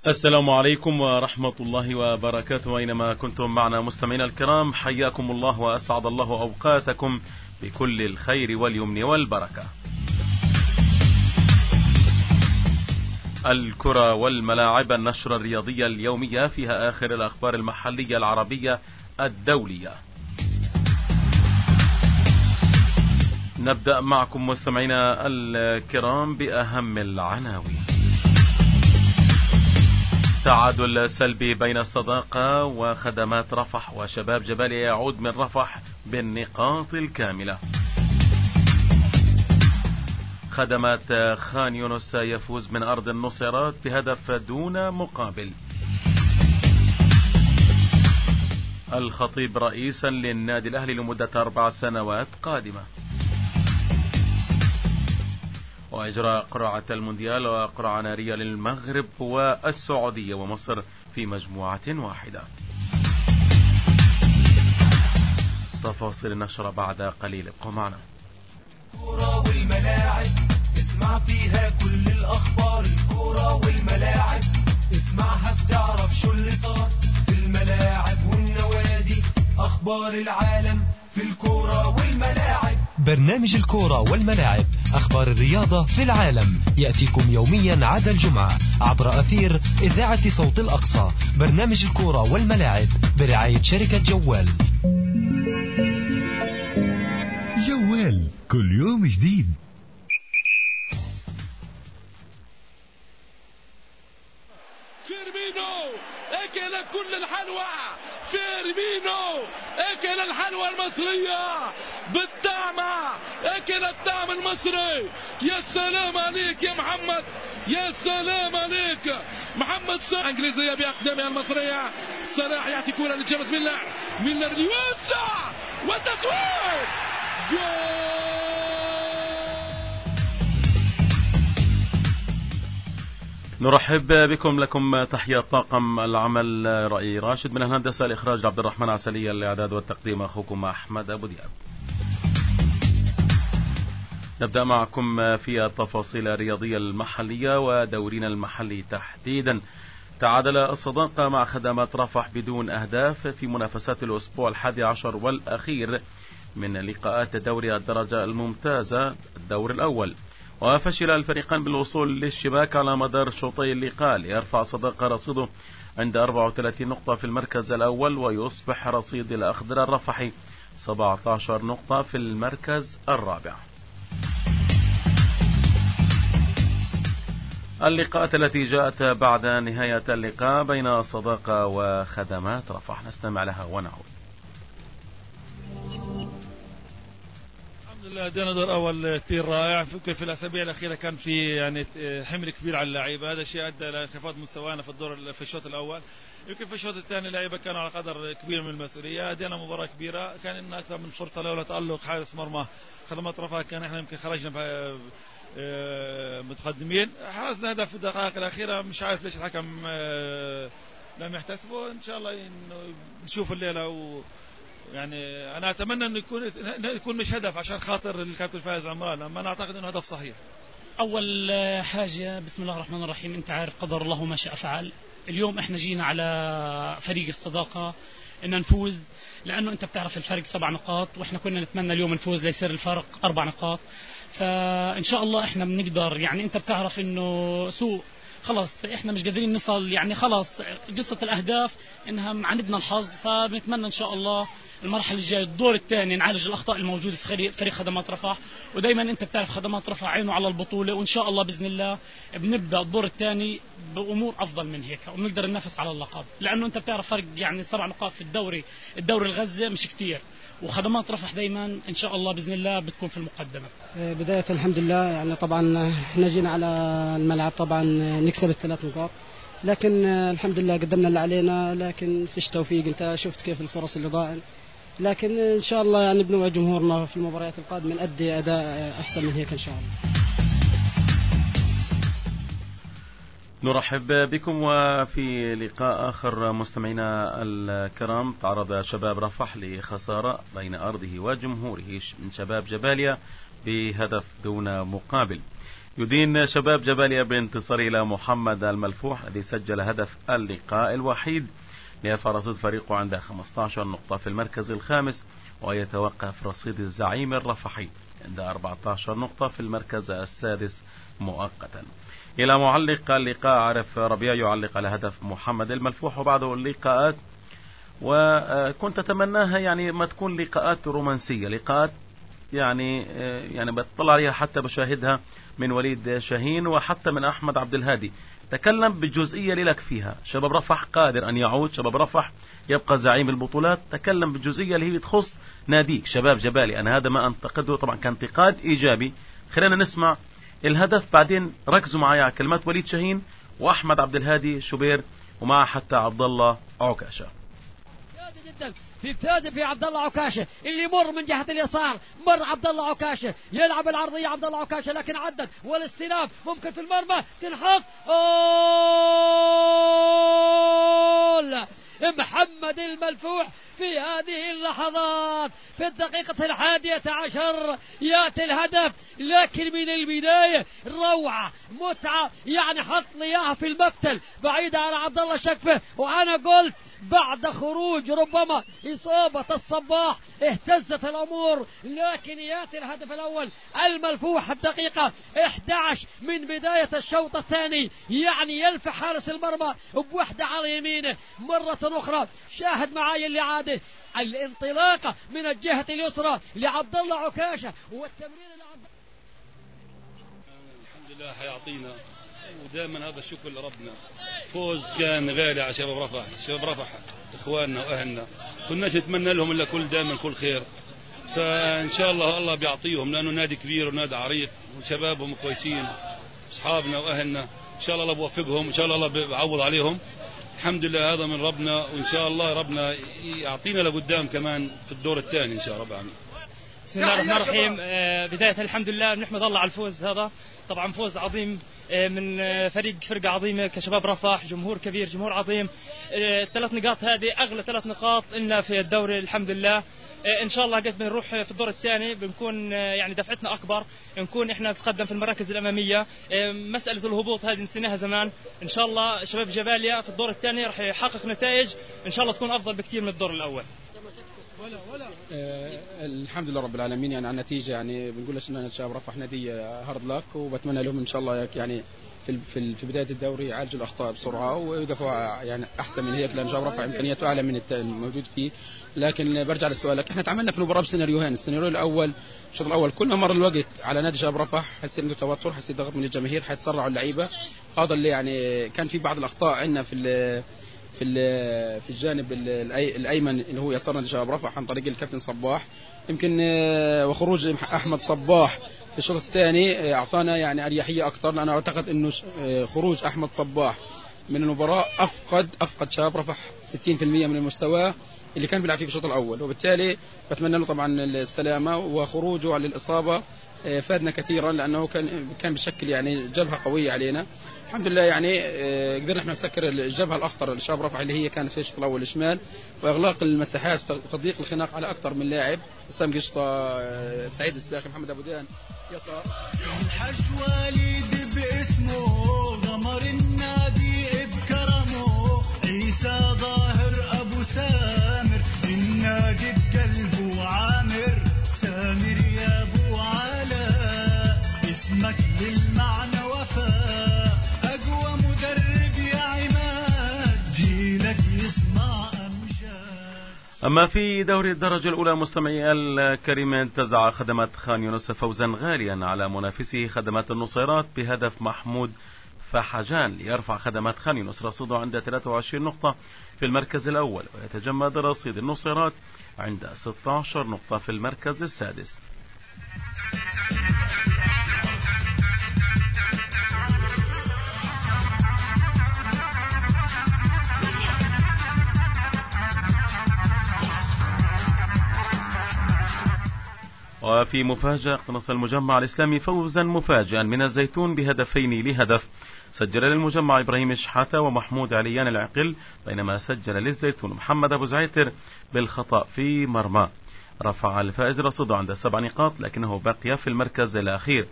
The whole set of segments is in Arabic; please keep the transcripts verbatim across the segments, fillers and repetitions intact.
السلام عليكم ورحمة الله وبركاته. أينما كنتم معنا مستمعينا الكرام، حياكم الله وأسعد الله أوقاتكم بكل الخير واليمن والبركة. الكرة والملاعب، النشرة الرياضية اليومية فيها آخر الأخبار المحلية العربية الدولية. نبدأ معكم مستمعينا الكرام بأهم العناوين. تعادل سلبي بين الصداقة وخدمات رفح، وشباب جباليا يعود من رفح بالنقاط الكاملة. خدمات خان يونس يفوز من أرض النصيرات بهدف دون مقابل. الخطيب رئيسا للنادي الأهلي لمدة أربع سنوات قادمة. وإجراء قرعة المونديال وقرعة نارية للمغرب والسعودية ومصر في مجموعة واحدة. تفاصيل النشرة بعد قليل، ابقوا معنا. الكرة والملاعب اسمع فيها كل الأخبار. الكرة والملاعب اسمعها بتعرف شو اللي صار في الملاعب والنوادي. أخبار العالم في الكرة والملاعب. برنامج الكرة والملاعب، أخبار الرياضة في العالم، يأتيكم يوميا عدا الجمعة عبر أثير إذاعة صوت الأقصى. برنامج الكرة والملاعب برعاية شركة جوال. جوال كل يوم جديد. فيرمينو اكل كل الحلوى. فيرمينو اكل الحلوى المصرية بالطعمة، اكل الطعم المصري. يا سلام عليك يا محمد، يا سلام عليك محمد صلاح. انجليزية باقدامها المصرية. صلاح يعطي كرة لجيمس ميلر. ميلر يوسع والتسويق جول. نرحب بكم. لكم تحية طاقم العمل رأي راشد، من الهندسة الإخراج عبد الرحمن عسلية، الإعداد والتقديم أخوكم أحمد أبو دياب. نبدأ معكم في التفاصيل الرياضية المحلية ودورينا المحلي تحديدا. تعادل الصداقة مع خدمات رفح بدون أهداف في منافسات الأسبوع الحادي عشر والأخير من لقاءات دوري الدرجة الممتازة الدور الأول، وفشل الفريقان بالوصول للشباك على مدار شوطي اللقاء، ليرفع صداقة رصيده عند أربعة وثلاثين نقطة في المركز الأول، ويصبح رصيد الأخضر الرفحي سبعة عشر نقطة في المركز الرابع. اللقاءات التي جاءت بعد نهاية اللقاء بين الصداقة وخدمات رفح، نستمع لها ونعود. الحمد لله ادينا دور اول كثير رائع. فكر في الاسابيع الاخيره كان في يعني حمل كبير على اللعيبه، هذا الشيء ادى لانخفاض مستوانا في الدور في الشوط الاول. يمكن في الشوط الثاني اللعيبه كانوا على قدر كبير من المسؤوليه. ادينا مباراه كبيره، كان لنا اكثر من فرصه لولا تالق حارس مرمى خدمات رفح كان احنا يمكن خرجنا متقدمين. حرزنا هدف في الدقائق الاخيره، مش عارف ليش الحكم لم يحتسبه. ان شاء الله انه نشوف الليله و يعني انا اتمنى انه يكون يكون مش هدف عشان خاطر الكابتن فايز عمران، اما انا اعتقد انه هدف صحيح. اول حاجه بسم الله الرحمن الرحيم، انت عارف قدر الله ما شاء فعل. اليوم احنا جينا على فريق الصداقه ان نفوز، لانه انت بتعرف الفرق سبع نقاط واحنا كنا نتمنى اليوم نفوز ليصير الفرق اربع نقاط. فان شاء الله احنا بنقدر، يعني انت بتعرف انه سوء خلاص احنا مش قادرين نصل، يعني خلاص قصه الاهداف انها عندنا الحظ. فبنتمنى ان شاء الله المرحله الجايه الدور الثاني نعالج الاخطاء الموجوده في فريق خدمات رفح، ودائما انت بتعرف خدمات رفح عينه على البطوله، وان شاء الله باذن الله بنبدا الدور الثاني بامور افضل من هيك وبنقدر ننافس على اللقب، لانه انت بتعرف فرق يعني سبع نقاط في الدوري الدوري الغزه مش كتير، وخدمات رفح دايما ان شاء الله باذن الله بتكون في المقدمه. بدايه الحمد لله، يعني طبعا احنا جينا على الملعب طبعا نكسب الثلاث نقاط، لكن الحمد لله قدمنا اللي علينا، لكن فيش توفيق. انت شفت كيف الفرص اللي ضاعت، لكن ان شاء الله يعني بنوعد جمهورنا في المباريات القادمه نأدي اداء احسن من هيك ان شاء الله. نرحب بكم. وفي لقاء آخر مستمعينا الكرام، تعرض شباب رفح لخسارة بين أرضه وجمهوره من شباب جباليا بهدف دون مقابل. يدين شباب جباليا بانتصار إلى محمد الملفوح الذي سجل هدف اللقاء الوحيد، ليرفع رصيد فريقه عند خمسة عشر نقطة في المركز الخامس، ويتوقف رصيد الزعيم الرفحي عند أربعة عشر نقطة في المركز السادس مؤقتا. إلى معلق اللقاء عارف ربيع يعلق على هدف محمد الملفوح وبعده اللقاءات، وكنت أتمناها يعني ما تكون لقاءات رومانسية، لقاءات يعني يعني بتطلع عليها حتى بشاهدها من وليد شاهين وحتى من أحمد عبد الهادي. تكلم بالجزئية اللي لك فيها، شباب رفح قادر أن يعود، شباب رفح يبقى زعيم البطولات. تكلم بالجزئية اللي هي تخص ناديك شباب جبالي. أنا هذا ما أنتقده، طبعا كان انتقاد إيجابي. خلينا نسمع الهدف بعدين ركزوا معي على كلمات وليد شاهين وأحمد عبد الهادي شوبير ومع حتى عبد الله عكاشة. جدا في ابتداء في عبد الله عكاشه اللي يمر من جهه اليسار، مر عبد الله عكاشه يلعب العرضيه عبد الله عكاشه لكن عدت، والاستلام ممكن في المرمى تنحط. أوه محمد الملفوح في هذه اللحظات في الدقيقة الحادية عشر يأتي الهدف، لكن من البداية روعة متعة، يعني حط لي اياها في المقتل بعيدة على عبد الله شكفه. وأنا قلت بعد خروج ربما إصابة الصباح اهتزت الأمور، لكن يأتي الهدف الأول الملفوح الدقيقة إحدى عشر من بداية الشوط الثاني، يعني يلفح حارس المرمى بوحدة على يمينه مرة أخرى. شاهد معاي اللي عاده الانطلاقة من الجهة اليسرى لعبد الله عكاشة والتمرير لعبد الحمد لله حيعطينا، ودائما هذا الشكر لربنا. فوز كان غالي على شباب رفح، شباب رفح اخواننا واهلنا، كناش نتمنى لهم الا كل دائما كل خير، فان شاء الله الله بيعطيهم، لانه نادي كبير ونادي عريق وشبابهم كويسين اصحابنا واهلنا. ان شاء الله الله بوفقهم، ان شاء الله الله بيعوض عليهم. الحمد لله هذا من ربنا، وان شاء الله ربنا يعطينا لقدام كمان في الدور الثاني ان شاء الله. بسم الله الرحمن الرحيم. بداية الحمد لله بنحمد الله على الفوز هذا، طبعا فوز عظيم من فريق فرقة عظيمة كشباب رفح، جمهور كبير جمهور عظيم. الثلاث نقاط هذه أغلى ثلاث نقاط لنا في الدوري الحمد لله. إن شاء الله قد بنروح في الدور الثاني بنكون يعني دفعتنا أكبر، نكون إحنا نتقدم في المراكز الأمامية. مسألة الهبوط هذه نسيناها زمان، إن شاء الله شباب جباليا في الدور الثاني راح يحقق نتائج إن شاء الله تكون أفضل بكثير من الدور الأول. ولا ولا آه الحمد لله رب العالمين. يعني عن النتيجه يعني بنقولش ان شباب رفح نادي هارد لاك، وبتمنى لهم ان شاء الله يعني في في في بدايه الدوري يعالجوا الاخطاء بسرعه ويوقفوا يعني احسن من هيك، لان شباب رفح امكانياته اعلى من الموجود فيه. لكن برجع لسؤالك، احنا تعاملنا في المباراه بسيناريوهين. السيناريو الاول الشوط الاول كل ما مر الوقت على نادي شباب رفح حسيت انه توتر، حسيت ضغط من الجماهير، حيتسرعوا اللعيبه. هذا اللي يعني كان في بعض الاخطاء عندنا في في في الجانب الايمن اللي هو يسار نادي شباب رفح عن طريق الكابتن صباح يمكن، وخروج احمد صباح في الشوط الثاني اعطانا يعني اريحيه اكثر، لان اعتقد انه خروج احمد صباح من المباراه افقد افقد شباب رفح ستين بالمئة من المستوى اللي كان بيلعب فيه في الشوط الاول، وبالتالي بتمنى له طبعا السلامه. وخروجه على الاصابه فادنا كثيرا، لانه كان كان بشكل يعني جبهه قويه علينا. الحمد لله يعني قدرنا احنا نسكر الجبهه الاخطر لشباب رفح اللي هي كانت في الشوط الاول الشمال، واغلاق المساحات وتضييق الخناق على اكثر من لاعب. اسام قشطه، سعيد السباخي، محمد ابو دان يسار. الحج والد باسمه، غمر النادي بكرمه، عيسى ظاهر ابو سامر، النادي بقلبه عامر، سامر يا ابو علاء، اسمك بالمعنى وفاء، اقوى مدرب يا عماد، جيلك يسمع امجاد. أما في دوري الدرجة الأولى مستمعي الكريم، انتزع خدمات خان يونس فوزا غاليا على منافسه خدمات النصيرات بهدف محمود فحجان، ليرفع خدمات خان يونس رصيده عند ثلاثة وعشرين نقطة في المركز الأول، ويتجمد رصيد النصيرات عند ستة عشر نقطة في المركز السادس. وفي مفاجأة اقتنص المجمع الإسلامي فوزا مفاجئا من الزيتون بهدفين لهدف. سجل للمجمع إبراهيم شحاتة ومحمود عليان العقل، بينما سجل للزيتون محمد أبو زعيتر بالخطأ في مرمى. رفع الفائز رصيده عند سبع نقاط، لكنه بقي في المركز الأخير،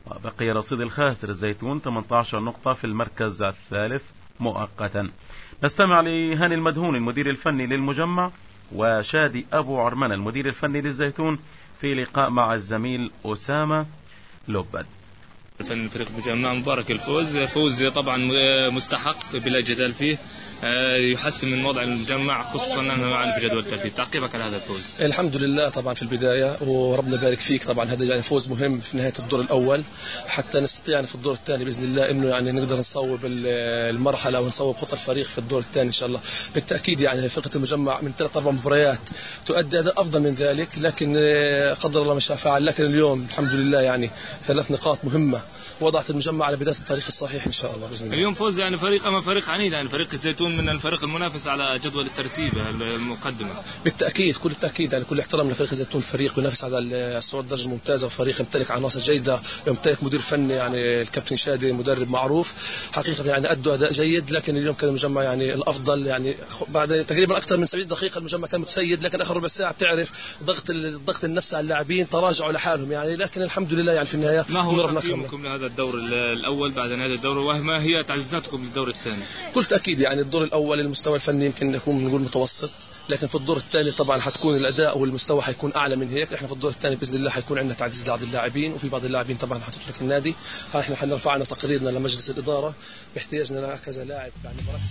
وبقي رصيد الخاسر الزيتون ثمانية عشر نقطة في المركز الثالث مؤقتا. نستمع لهاني المدهون المدير الفني للمجمع وشادي أبو عرمان المدير الفني للزيتون في لقاء مع الزميل أسامة لبد. فن فريق مجمع مبارك الفوز، فوز طبعا مستحق بلا جدال فيه، يحسن من وضع المجمع خصوصا انه معنا في جدول الترتيب. تعقيبك على هذا الفوز؟ الحمد لله طبعا في البدايه وربنا يبارك فيك. طبعا هذا يعني فوز مهم في نهايه الدور الاول حتى نستطيع يعني في الدور الثاني باذن الله انه يعني نقدر نصوب المرحله ونصوب خطى الفريق في الدور الثاني ان شاء الله. بالتاكيد يعني فرقه المجمع من ثلاث اربع مباريات تؤدي اداء افضل من ذلك، لكن قدر الله ما شاء فعل. لكن اليوم الحمد لله يعني ثلاث نقاط مهمه وضعت المجمع على بدايه الطريق الصحيح ان شاء الله باذن الله. اليوم فوز يعني فريق اما فريق عنيد، يعني فريق الزيتون من الفريق المنافس على جدول الترتيب المقدمه. بالتاكيد كل التاكيد يعني كل احترام لفريق الزيتون، فريق ينافس على الصعود الدرجه الممتازه وفريق يمتلك عناصر جيده، يمتلك مدير فني يعني الكابتن شادي مدرب معروف حقيقه يعني ادوا اداء جيد. لكن اليوم كان المجمع يعني الافضل، يعني بعد تقريبا اكثر من سبعين دقيقه المجمع كان متسيد، لكن اخر ربع ساعه بتعرف ضغط الضغط النفسي على اللاعبين تراجعوا لحالهم يعني. لكن الحمد لله يعني في النهايه ما هو تقييمكم لهذا الدور الاول بعد نهايه الدور، وما هي تعزيزاتكم للدور الثاني؟ كل تاكيد يعني الدور الاول المستوى الفني يمكن يكون نقول متوسط، لكن في الدور الثاني طبعا حتكون الاداء والمستوى حيكون اعلى من هيك. احنا في الدور الثاني باذن الله حيكون عندنا تعزيز لبعض اللاعبين، وفي بعض اللاعبين طبعا حتترك النادي. احنا حنرفعنا تقريرنا لمجلس الاداره باحتياجنا لكذا لاعب يعني مراكز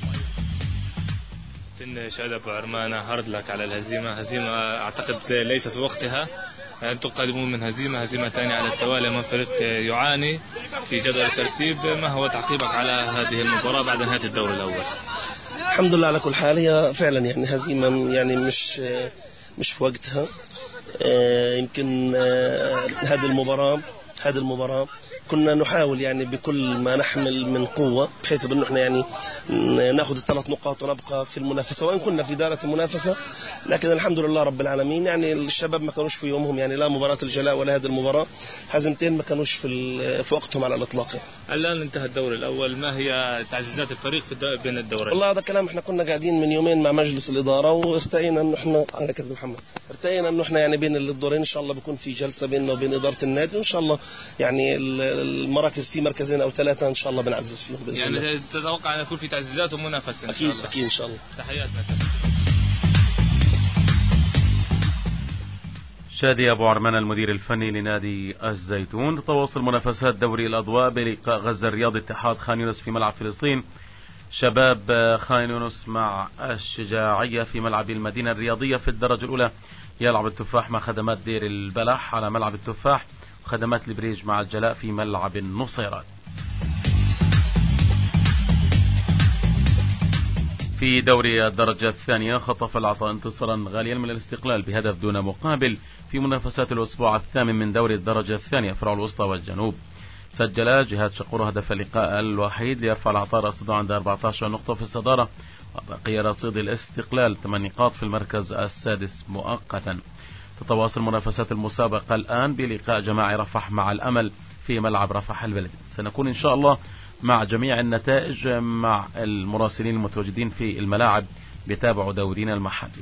معينه. شهادة أبو عرمان هارد لك على الهزيمة، هزيمة أعتقد ليست في وقتها، أنتم قادمون من هزيمة هزيمة ثانية على التوالي من فريق يعاني في جدول الترتيب. ما هو تعقيبك على هذه المباراة بعد نهاية الدور الأول؟ الحمد لله على كل حال، هي فعلا يعني هزيمة يعني مش مش في وقتها. يمكن هذه المباراة هذه المباراة كنا نحاول يعني بكل ما نحمل من قوة بحيث انه احنا يعني ناخذ الثلاث نقاط ونبقى في المنافسة، وان كنا في دائرة المنافسة. لكن الحمد لله رب العالمين يعني الشباب ما كانوش في يومهم، يعني لا مباراة الجلاء ولا هذه المباراة، هزيمتين ما كانوش في في وقتهم على الاطلاق. الان انتهى الدور الاول، ما هي تعزيزات الفريق في بين الدورين؟ والله هذا كلام احنا كنا قاعدين من يومين مع مجلس الإدارة وارتئينا انه احنا على كابتن محمد ارتئينا انه احنا يعني بين الدورين ان شاء الله بيكون في جلسة بيننا وبين إدارة النادي، وان شاء الله يعني المراكز في مركزين او ثلاثه ان شاء الله بنعزز فيهم باذن يعني الله. يعني تتوقع ان يكون في تعزيزات ومنافسه ان اكيد شاء الله؟ اكيد ان شاء الله. تحياتنا. شادي أبو عرمان المدير الفني لنادي الزيتون. تتواصل منافسات دوري الأضواء بلقاء غزة الرياض اتحاد خان يونس في ملعب فلسطين. شباب خان يونس مع الشجاعية في ملعب المدينة الرياضية في الدرجة الأولى. يلعب التفاح مع خدمات دير البلح على ملعب التفاح، وخدمات البريج مع الجلاء في ملعب النصيرات. في دوري الدرجة الثانية خطف العطاء انتصارا غاليا من الاستقلال بهدف دون مقابل في منافسات الأسبوع الثامن من دوري الدرجة الثانية فرع الوسطى والجنوب. سجل جهاد شقور هدف اللقاء الوحيد ليرفع العطاء رصيده عند أربعة عشر نقطة في الصدارة، وبقي رصيد الاستقلال ثمان نقاط في المركز السادس مؤقتا. تتواصل منافسات المسابقة الآن بلقاء جماعي رفح مع الأمل في ملعب رفح البلدي. سنكون إن شاء الله مع جميع النتائج مع المراسلين المتواجدين في الملاعب بيتابعوا دورينا المحلي.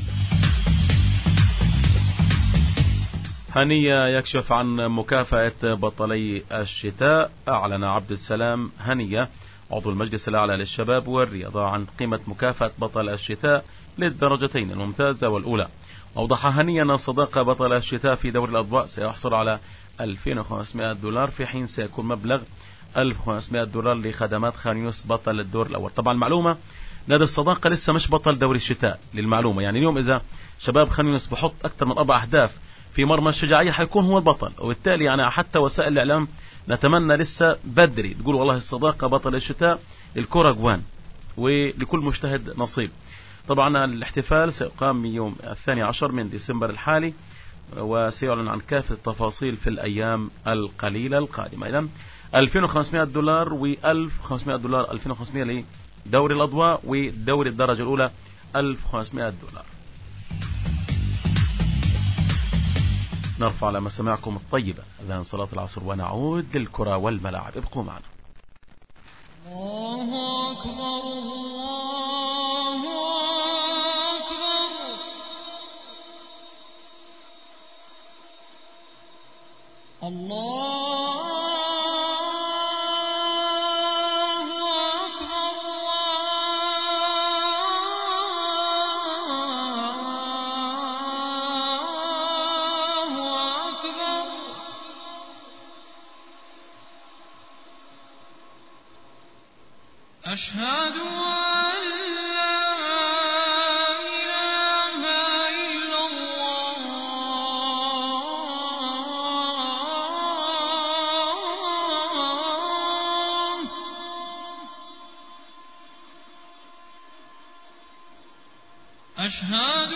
هنية يكشف عن مكافأة بطلي الشتاء. أعلن عبد السلام هنية عضو المجلس الأعلى للشباب والرياضة عن قيمة مكافأة بطل الشتاء للدرجتين الممتازة والأولى. أوضح هنية أن صداقة بطل الشتاء في دوري الأضواء سيحصل على ألفين وخمسمائة دولار، في حين سيكون مبلغ ألف وخمسمائة دولار لخدمات خان يونس بطل الدور الأول. طبعا المعلومة نادي الصداقة لسه مش بطل دوري الشتاء للمعلومة، يعني اليوم إذا شباب خان يونس بحط أكثر من أربع أهداف في مرمى الشجاعية حيكون هو البطل، وبالتالي يعني حتى وسائل الإعلام نتمنى لسه بدري تقول والله الصداقة بطل الشتاء، الكرة جوان ولكل مجتهد نصيب. طبعا الاحتفال سيقام يوم الثاني عشر من ديسمبر الحالي، وسيعلن عن كافة التفاصيل في الأيام القليلة القادمة. إذن ألفين وخمسمائة دولار و1500 دولار، ألفين وخمسمائة لدوري الأضواء، ودوري الدرجة الأولى ألف وخمسمائة دولار. نرفع على مسامعكم الطيبة أذان صلاة العصر ونعود للكرة والملاعب. ابقوا معنا. الله أكبر الله أكبر الله أشهد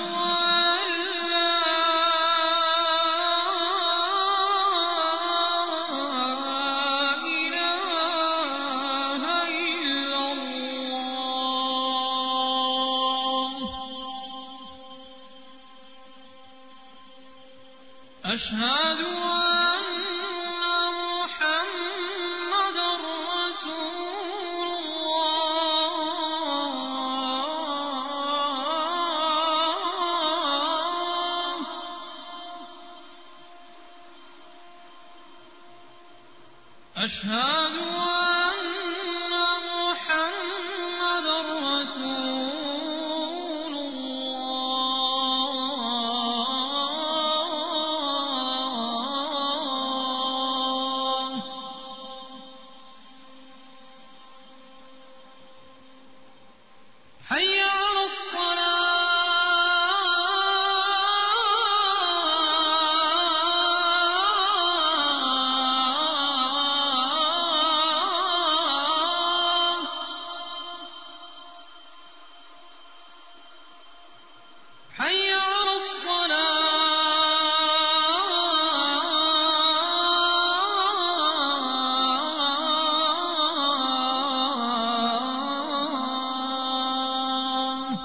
أشهد أن محمدا رسول الله أشهد أن محمدا رسول الله حي على الصلاة حي على الصلاة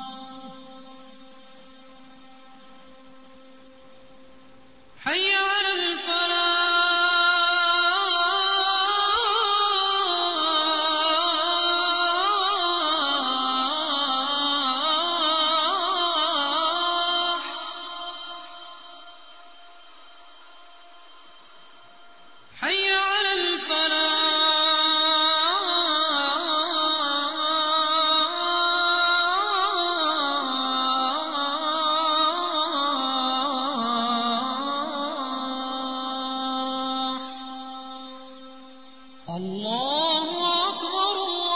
حي على الفلاح حي على الفلاح الله أكبر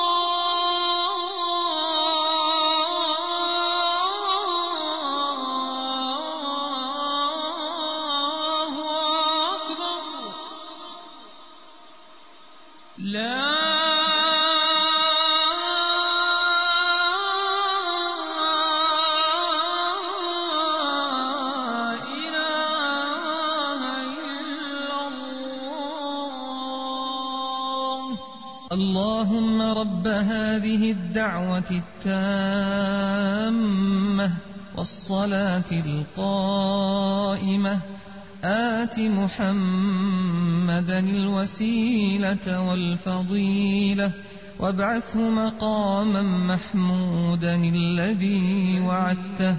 الله أكبر لا اللهم رب هذه الدعوة التامة والصلاة القائمة آت محمدا الوسيلة والفضيلة وابعثه مقاما محمودا الذي وعدته.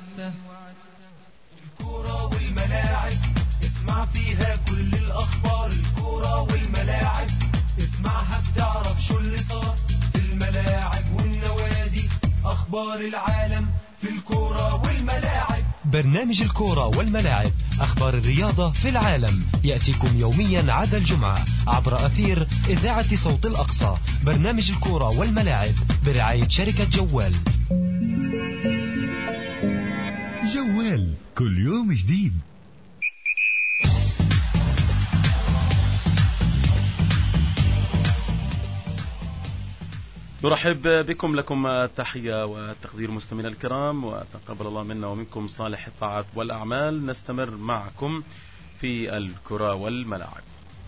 الكرة والملاعب اسمع فيها كل الأخبار. الكرة والملاعب اسمعها بتعرف شو اللي صار في الملاعب والنوادي. أخبار العالم في الكرة والملاعب. برنامج الكورة والملاعب، أخبار الرياضة في العالم، يأتيكم يوميا عدا الجمعة عبر أثير إذاعة صوت الأقصى. برنامج الكورة والملاعب برعاية شركة جوال. جوال كل يوم جديد. نرحب بكم، لكم التحية والتقدير مستمعينا الكرام، وتقبل الله منا ومنكم صالح الطاعات والأعمال. نستمر معكم في الكرة والملاعب.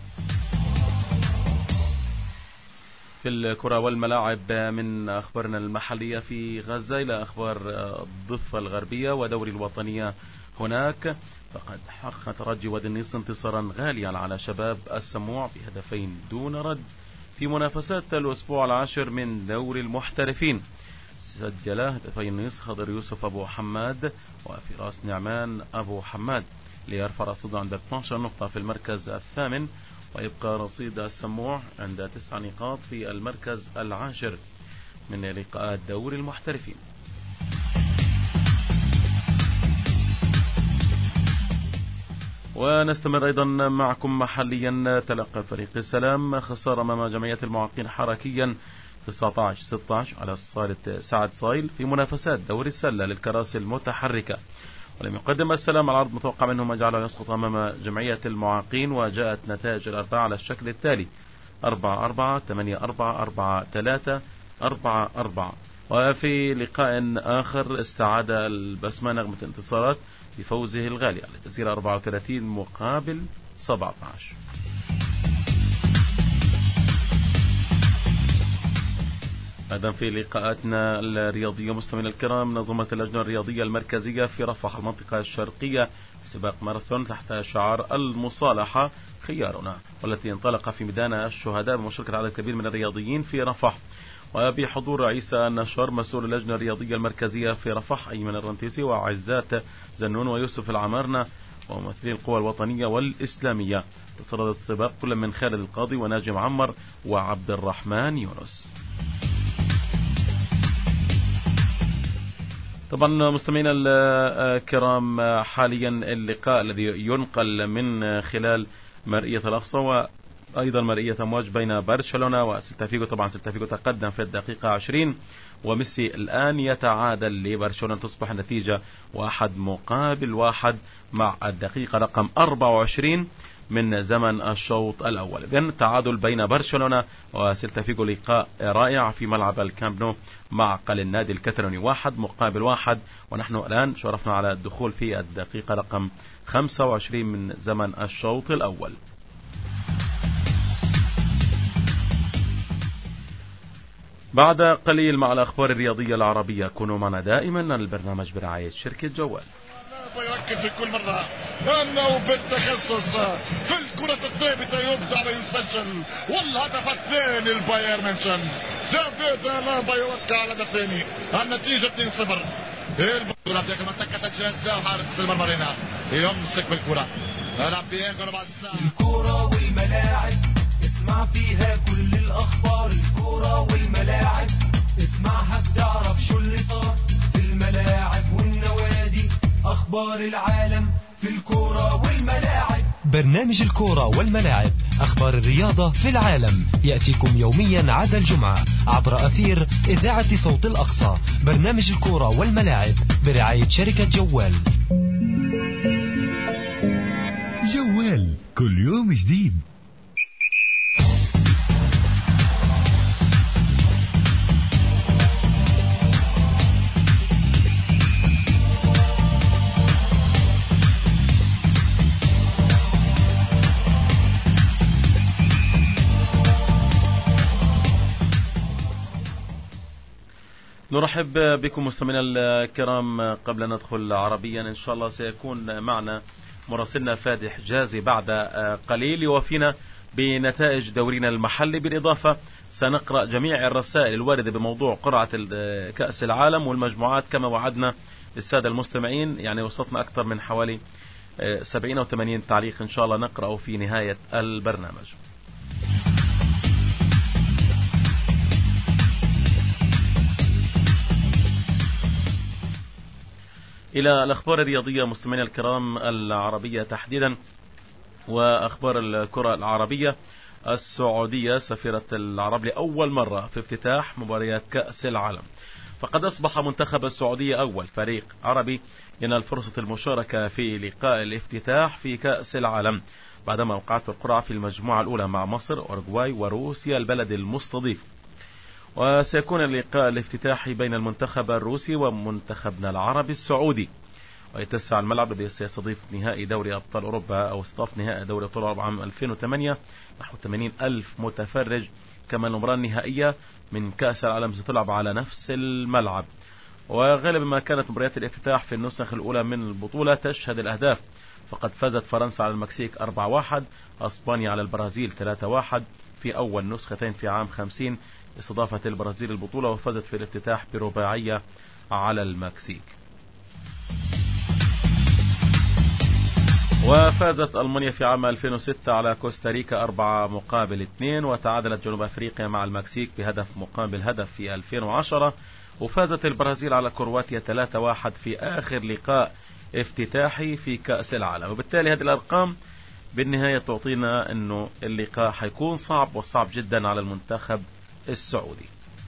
في الكرة والملاعب من أخبارنا المحلية في غزة إلى أخبار الضفة الغربية ودوري الوطنية هناك. فقد حقق ترجي وادي النيس انتصارا غاليا على شباب السموع بهدفين دون رد في منافسات الأسبوع العاشر من دوري المحترفين. سجل هدفي النيس خضر يوسف أبو حماد وفراس نعمان أبو حماد ليرفع رصيده عند اثنتي عشرة نقطة في المركز الثامن، ويبقى رصيد السموع عند تسع نقاط في المركز العاشر من لقاءات دوري المحترفين. ونستمر أيضا معكم محليا. تلقى فريق السلام خسارة أمام جمعية المعاقين حركيا تسعة عشر ستة عشر على صالة سعد صايل في منافسات دوري السلة للكراسي المتحركة، ولم يقدم السلام على العرض متوقع منه ما جعله يسقط أمام جمعية المعاقين، وجاءت نتائج الأربعة على الشكل التالي: أربعة أربعة ثمانية أربعة أربعة ثلاثة أربعة أربعة. وفي لقاء آخر استعاد البسمة نغمة انتصارات بفوزه الغالي على الجزيرة أربعة وثلاثين مقابل سبعة عشر. أيضا في لقاءاتنا الرياضية مستمعينا الكرام، نظمت اللجنة الرياضية المركزية في رفح المنطقة الشرقية سباق ماراثون تحت شعار المصالحة خيارنا، والتي انطلق في ميدان الشهداء بمشاركة عدد كبير من الرياضيين في رفح، وبحضور عيسى النشار مسؤول اللجنة الرياضية المركزية في رفح أيمن الرنتيسي وعزات زنون ويوسف العمارنة وممثلي القوى الوطنية والإسلامية. تصدرت السباق كل من خالد القاضي وناجي معمر وعبد الرحمن يونس. طبعا مستمعينا الكرام، حاليا اللقاء الذي ينقل من خلال مرئية الأقصى وأيضا مرئية أمواج بين برشلونة وسيلتا فيغو. طبعا سيلتا فيغو تقدم في الدقيقة عشرين، وميسي الآن يتعادل لبرشلونة، تصبح النتيجة واحد مقابل واحد مع الدقيقة رقم أربعة وعشرين من زمن الشوط الأول. إذن تعادل بين برشلونة وسيلتا فيغو، لقاء رائع في ملعب الكامب نو مع قل النادي الكتالوني، واحد مقابل واحد. ونحن الآن شرفنا على الدخول في الدقيقة رقم خمسة وعشرين من زمن الشوط الأول. بعد قليل مع الأخبار الرياضية العربية. كونوا معنا دائما، البرنامج برعاية شركة جوال. يؤكد في كل مرة أنه بالتخصص في الكرة الثابتة يبدع ويسجل، والهدف الثاني البايرن ميونخ. دافيد ألابا يوقع على الهدف الثاني، النتيجة اثنين صفر. البطولة داخل منطقة الجزاء وحارس المرمى هنا يمسك بالكرة. الكرة والملاعب اسمع فيها كل الأخبار، الكرة والملاعب اسمعها بتعرف شو اللي صار في الملاعب والنوادي، أخبار العالم في الكرة والملاعب. برنامج الكرة والملاعب، أخبار الرياضة في العالم، يأتيكم يوميا عدا الجمعة عبر أثير إذاعة صوت الأقصى. برنامج الكرة والملاعب برعاية شركة جوال. جوال كل يوم جديد. نرحب بكم مستمعينا الكرام. قبل أن ندخل عربيا إن شاء الله سيكون معنا مراسلنا فادي حجازي بعد قليل يوفينا بنتائج دورينا المحلي، بالإضافة سنقرأ جميع الرسائل الواردة بموضوع قرعة كأس العالم والمجموعات كما وعدنا للسادة المستمعين. يعني وصلنا أكثر من حوالي سبعين أو ثمانين تعليق إن شاء الله نقرأه في نهاية البرنامج. إلى الأخبار الرياضية مستمعينا الكرام العربية تحديدا، وأخبار الكرة العربية. السعودية سفيرة العرب لأول مرة في افتتاح مباريات كأس العالم، فقد أصبح منتخب السعودية أول فريق عربي ينال فرصة المشاركة في لقاء الافتتاح في كأس العالم بعدما وقعت القرعة في المجموعة الأولى مع مصر وأورجواي وروسيا البلد المستضيف. وسيكون اللقاء الافتتاحي بين المنتخب الروسي ومنتخبنا العربي السعودي، ويتسع الملعب الذي سيستضيف نهائي دوري أبطال أوروبا أو استضاف نهائي دوري أبطال أوروبا عام ألفين وثمانية نحو ثمانين ألف متفرج، كما المباراة النهائية من كأس العالم ستلعب على نفس الملعب. وغالبا ما كانت مباريات الافتتاح في النسخ الأولى من البطولة تشهد الأهداف، فقد فازت فرنسا على المكسيك أربعة واحد، أسبانيا على البرازيل ثلاثة واحد في أول نسختين في عام خمسين استضافت البرازيل البطولة، وفازت في الافتتاح برباعية على المكسيك. وفازت ألمانيا في عام ألفين وستة على كوستاريكا أربعة مقابل اثنين، وتعادلت جنوب أفريقيا مع المكسيك بهدف مقابل هدف في ألفين وعشرة، وفازت البرازيل على كرواتيا ثلاثة واحد في آخر لقاء افتتاحي في كأس العالم. وبالتالي هذه الأرقام بالنهاية تعطينا أنه اللقاء حيكون صعب وصعب جدا على المنتخب السعودي.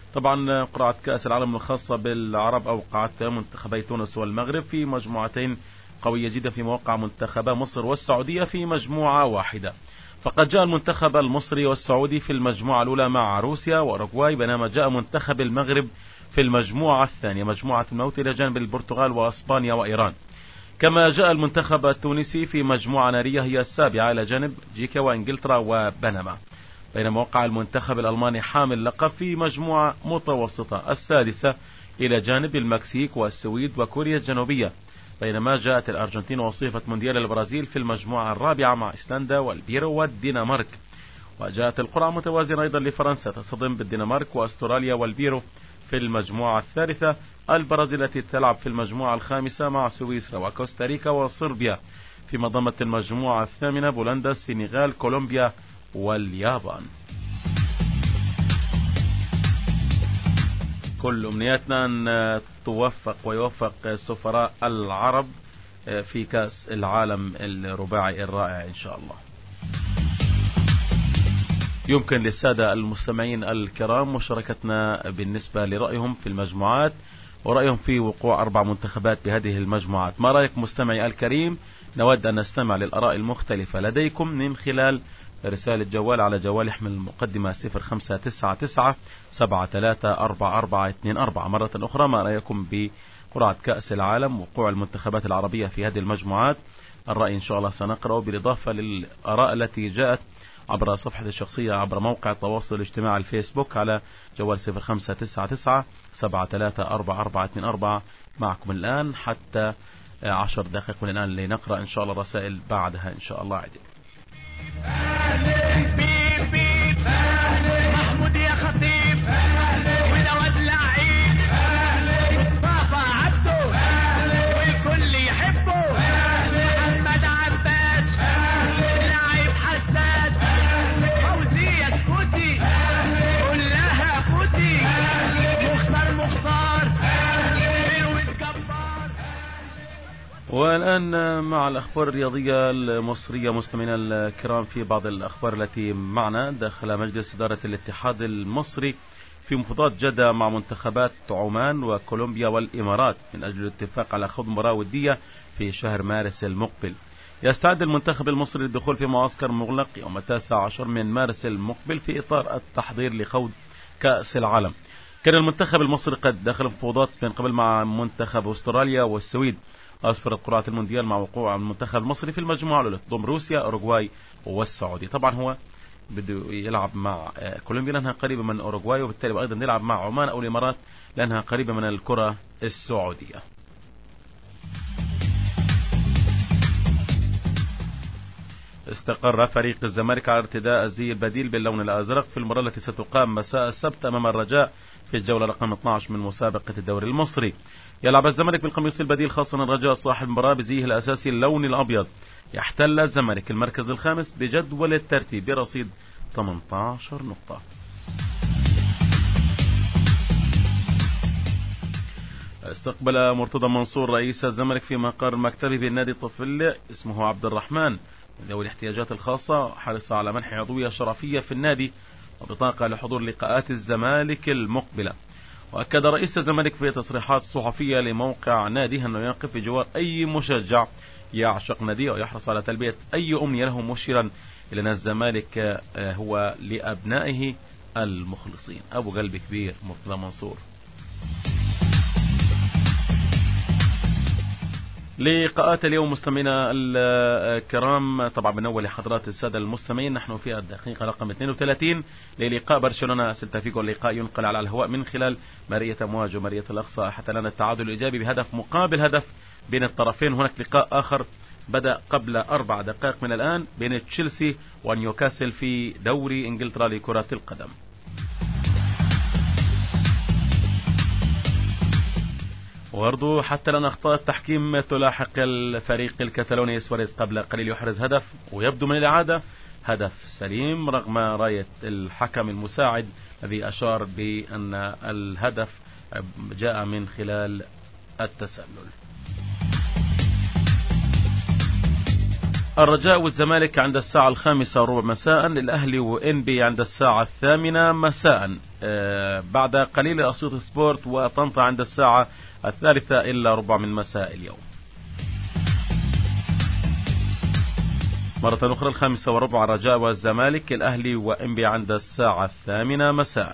طبعا قرعة كأس العالم الخاصة بالعرب أوقعت منتخبي تونس والمغرب في مجموعتين قوية جدا في موقع منتخبا مصر والسعودية في مجموعة واحدة. فقد جاء المنتخب المصري والسعودي في المجموعة الأولى مع روسيا وأوروغواي، بينما جاء منتخب المغرب في المجموعة الثانية مجموعة الموت إلى جانب البرتغال وأسبانيا وإيران. كما جاء المنتخب التونسي في مجموعة نارية هي السابعة إلى جانب بلجيكا وإنجلترا وبنما، بينما وقع المنتخب الألماني حامل لقب في مجموعة متوسطة السادسة إلى جانب المكسيك والسويد وكوريا الجنوبية، بينما جاءت الأرجنتين وصيفة مونديال البرازيل في المجموعة الرابعة مع إيسلندا والبيرو والدنمارك. وجاءت القرعة متوازنة أيضا لفرنسا تصطدم بالدنمارك وأستراليا والبيرو في المجموعة الثالثة، البرازيل التي تلعب في المجموعة الخامسة مع سويسرا وكوستاريكا وصربيا، فيما ضمت المجموعة الثامنة بولندا السنغال كولومبيا واليابان. كل أمنياتنا أن توفق ويوفق السفراء العرب في كأس العالم الرباعي الرائع إن شاء الله. يمكن للسادة المستمعين الكرام مشاركتنا بالنسبة لرأيهم في المجموعات ورأيهم في وقوع أربع منتخبات بهذه المجموعات. ما رأيك مستمعي الكريم؟ نود أن نستمع للآراء المختلفة لديكم من خلال رسالة جوال على جوال يحمل المقدمة صفر خمسة تسعة تسعة سبعة ثلاثة أربعة أربعة اثنين أربعة. مرة أخرى، ما رأيكم بقرعة كأس العالم وقوع المنتخبات العربية في هذه المجموعات؟ الرأي إن شاء الله سنقرأه بالإضافة للآراء التي جاءت عبر صفحة الشخصية عبر موقع التواصل الاجتماعي الفيسبوك على جوال صفر خمسة تسعة تسعة سبعة ثلاثة أربعة أربعة اثنين أربعة. معكم الآن حتى عشر دقائق من الآن لنقرأ إن شاء الله الرسائل بعدها إن شاء الله. عادل محمود يا خطيب ودواد لعيب بابا عبده والكل يحبه محمد عباس لعيب حساس فوزية سكوتي كلها فوتي مختار مختار فروة جبار. والآن مع الأخبار الرياضية المصرية مستمعينا الكرام، في بعض الأخبار التي معنا داخل مجلس إدارة الاتحاد المصري في مفاوضات جدة مع منتخبات عمان وكولومبيا والإمارات من أجل الاتفاق على خوض مباراة ودية في شهر مارس المقبل. يستعد المنتخب المصري للدخول في معسكر مغلق يوم التاسع عشر من مارس المقبل في إطار التحضير لخوض كأس العالم. كان المنتخب المصري قد دخل في مفاوضات من قبل مع منتخب أستراليا والسويد. أسفرت قرعة المونديال مع وقوع المنتخب المصري في المجموعة التي تضم روسيا أوروغواي والسعودية. طبعا هو بده يلعب مع كولومبيا لأنها قريبة من أوروغواي، وبالتالي أيضا يلعب مع عمان أو الإمارات لأنها قريبة من الكرة السعودية. استقر فريق الزمالك على ارتداء الزي البديل باللون الأزرق في المباراة التي ستقام مساء السبت أمام الرجاء في الجولة رقم اثني عشر من مسابقة الدوري المصري. يلعب الزمالك بالقميص البديل، خاصة الرجاء صاحب المباراة بزيه الأساسي اللون الأبيض. يحتل الزمالك المركز الخامس بجدول الترتيب برصيد ثمانية عشر نقطة. استقبل مرتضى منصور رئيس الزمالك في مقر مكتبه بالنادي الطفل اسمه عبد الرحمن ذوي الاحتياجات الخاصة، حرص على منح عضوية شرفية في النادي وبطاقة لحضور لقاءات الزمالك المقبلة. وأكد رئيس الزمالك في تصريحات صحفية لموقع ناديه أنه يقف بجوار أي مشجع يعشق ناديه ويحرص على تلبية أي أمنية له، مشيرا إلى أن الزمالك هو لأبنائه المخلصين. أبو قلب كبير مرتضى منصور. لقاءات اليوم مستمعينا الكرام، طبعا من أول حضرات السادة المستمعين نحن في الدقيقة رقم اثنين وثلاثين للقاء برشلونة سيلتا فيغو. اللقاء ينقل على الهواء من خلال مرية أمواج ومرية الأقصى حتى لنا التعادل الإيجابي بهدف مقابل هدف بين الطرفين. هناك لقاء آخر بدأ قبل أربع دقائق من الآن بين تشيلسي ونيوكاسل في دوري إنجلترا لكرة القدم. وبرضو حتى لن أخطاء التحكيم تلاحق الفريق الكتالوني. سواريز قبل قليل يحرز هدف ويبدو من الإعادة هدف سليم رغم راية الحكم المساعد الذي أشار بأن الهدف جاء من خلال التسلل. الرجاء والزمالك عند الساعة الخامسة وربع مساء، الأهلي وإنبي عند الساعة الثامنة مساء. آه بعد قليل أسيوط سبورت وطنطا عند الساعة الثالثة إلا ربع من مساء اليوم. مرة أخرى الخامسة وربع الرجاء والزمالك، الأهلي وإنبي عند الساعة الثامنة مساء.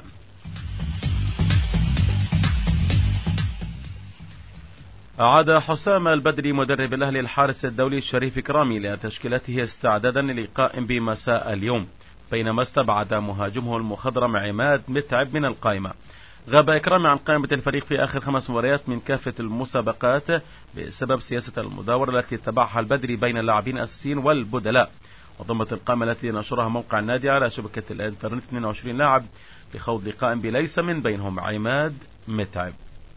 أعاد حسام البدري مدرب الأهلي الحارس الدولي الشريف إكرامي لتشكيلته استعدادا للقاء بمساء اليوم، بينما استبعد مهاجمه المخضرم عماد متعب من القائمة. غاب إكرامي عن قائمة الفريق في آخر خمس مباريات من كافة المسابقات بسبب سياسة المداورة التي اتبعها البدري بين اللاعبين الأساسيين والبدلاء، وضمت القائمة التي نشرها موقع النادي على شبكة الإنترنت اثنين وعشرين لاعب لخوض لقاء بليس من بينهم عماد متعب.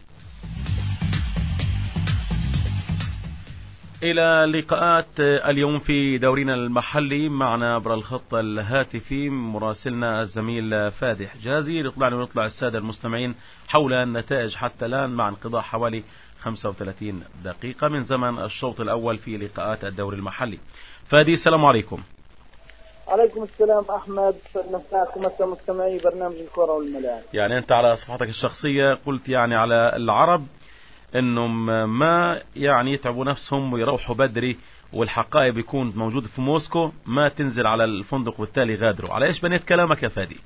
إلى لقاءات اليوم في دورينا المحلي، معنا عبر الخط الهاتفي مراسلنا الزميل فادي حجازي ليطلعنا ونطلع السادة المستمعين حول النتائج حتى الآن مع انقضاء حوالي خمسة وثلاثين دقيقة من زمن الشوط الأول في لقاءات الدوري المحلي. فادي السلام عليكم. عليكم السلام أحمد، مساكم مساء مستمعي برنامج الكرة والملاعب. يعني أنت على صفحتك الشخصية قلت يعني على العرب انهم ما يعني يتعبوا نفسهم ويروحوا بدري والحقائب يكون موجود في موسكو، ما تنزل على الفندق وبالتالي غادروا. على ايش بنيت كلامك يا فادي؟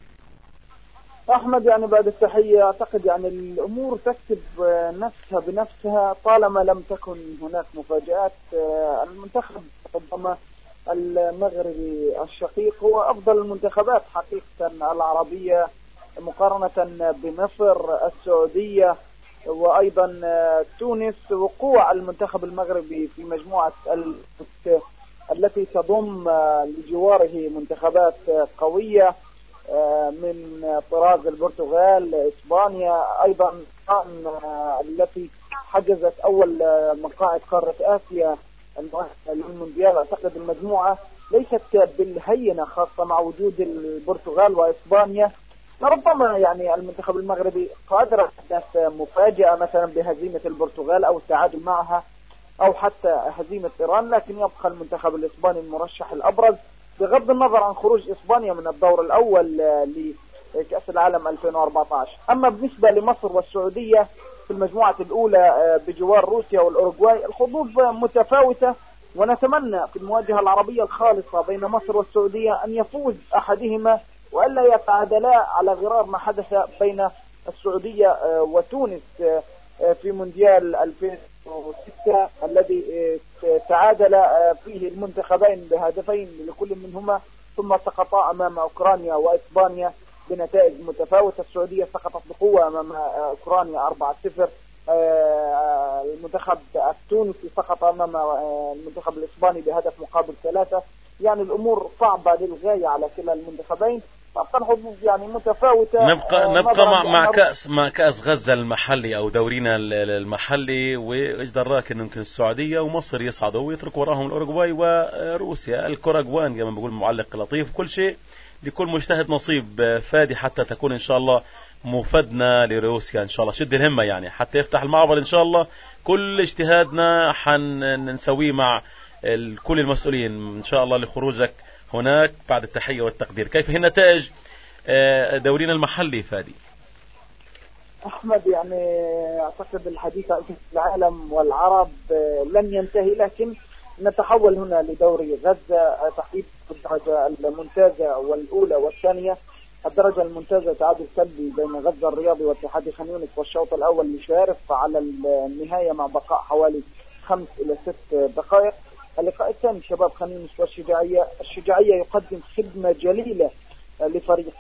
احمد يعني بعد التحية اعتقد يعني الامور تكتب نفسها بنفسها طالما لم تكن هناك مفاجآت. المنتخب ربما المغربي الشقيق هو افضل المنتخبات حقيقة العربية مقارنة بمصر، السعودية وأيضا تونس، وقوع المنتخب المغربي في مجموعة التي تضم لجواره منتخبات قوية من طراز البرتغال، إسبانيا، أيضا التي حجزت أول مقاعد قارة آسيا للمونديال. أعتقد المجموعة ليست بالهينة خاصة مع وجود البرتغال وإسبانيا. ربما يعني المنتخب المغربي قادر على احداث مفاجأة مثلا بهزيمة البرتغال او التعادل معها او حتى هزيمة ايران، لكن يبقى المنتخب الاسباني المرشح الابرز بغض النظر عن خروج اسبانيا من الدور الاول لكأس العالم ألفين وأربعة عشر. اما بالنسبة لمصر والسعودية في المجموعة الاولى بجوار روسيا والاوروغواي الحظوظ متفاوتة، ونتمنى في المواجهة العربية الخالصة بين مصر والسعودية ان يفوز احدهما وألا يتعادلا على غرار ما حدث بين السعودية وتونس في مونديال ألفين وستة الذي تعادل فيه المنتخبين بهدفين لكل منهما ثم سقطا أمام أوكرانيا وإسبانيا بنتائج متفاوتة. السعودية سقطت بقوة أمام أوكرانيا أربعة صفر، المنتخب التونسي سقط أمام المنتخب الإسباني بهدف مقابل ثلاثة. يعني الأمور صعبة للغاية على كلا المنتخبين، تبقى الحظوظ يعني متفاوتة. نبقى نبقى مع مع كأس مع كأس غزة المحلي أو دورينا المحلي، وإيش دراك إنه يمكن السعودية ومصر يصعدوا ويتركوا وراهم الأوروغواي وروسيا الكوراغوان كما بقول معلق لطيف. كل شيء لكل مجتهد نصيب فادي حتى تكون إن شاء الله مفدنا لروسيا إن شاء الله. شد الهمة يعني حتى يفتح المعبر إن شاء الله. كل اجتهادنا حنسويه مع كل المسؤولين إن شاء الله لخروجك هناك بعد التحية والتقدير. كيف هي النتائج دورينا المحلي فادي؟ أحمد يعني أعتقد الحديث عن العالم والعرب لن ينتهي، لكن نتحول هنا لدوري غزة تحديد الدرجة الممتازة والأولى والثانية. الدرجة الممتازة تعادل سلبي بين غزة الرياضي واتحاد خان يونس والشوط الأول لشارف على النهاية مع بقاء حوالي خمس إلى ست دقائق. اللقاء الثاني شباب خان يونس والشجاعية. الشجاعية يقدم خدمة جليلة لفريق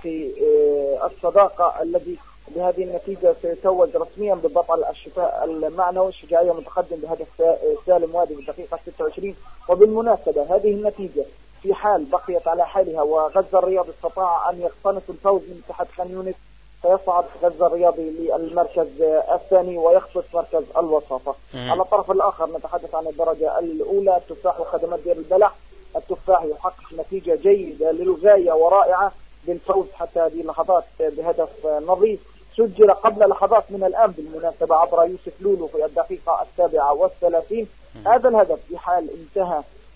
الصداقة الذي بهذه النتيجة سيتوج رسميا ببطل الشفاء المعنوي. الشجاعية متقدم بهدف سالم وادي في الدقيقة ستة وعشرين. وبالمناسبة هذه النتيجة في حال بقيت على حالها وغزة الرياضي استطاع أن يقتنص الفوز من اتحاد خان يونس سيصعد غزة الرياضي للمركز الثاني ويخطف مركز الوساطة. على الطرف الآخر نتحدث عن الدرجة الأولى التفاح وخدمات دير البلح. التفاح يحقق نتيجة جيدة للغاية ورائعة بالفوز حتى هذه اللحظات بهدف نظيف سجل قبل لحظات من الآن بالمناسبة عبر يوسف لولو في الدقيقة السابعة والثلاثين. هذا الهدف في حال انتهى